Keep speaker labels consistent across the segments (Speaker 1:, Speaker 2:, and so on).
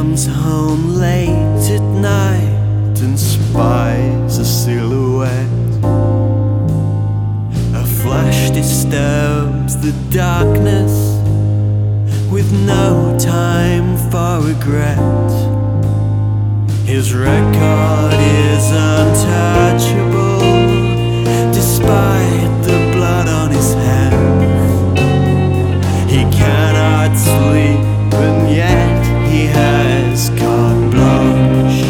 Speaker 1: comes home late at night and spies a silhouette. A flash disturbs the darkness with no time for regret. His record is untouchable despite the blood on his hands. He cannot sleep and yet he has carte blanche.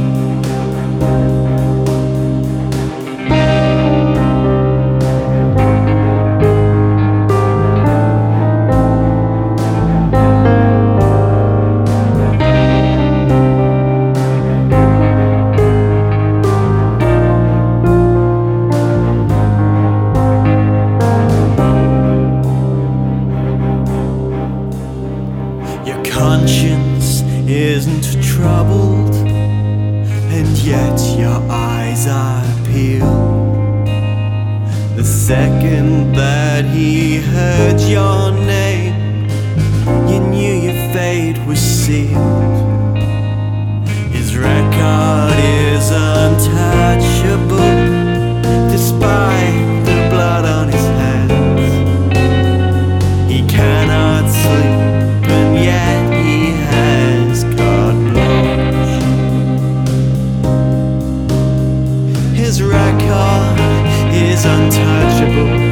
Speaker 1: Your conscience isn't troubled, and yet your eyes are peeled. The second that he heard your name, you knew your fate was sealed. His record is untouchable despite the blood on his hands. He cannot sleep and yet he has carte blanche. His record is untouchable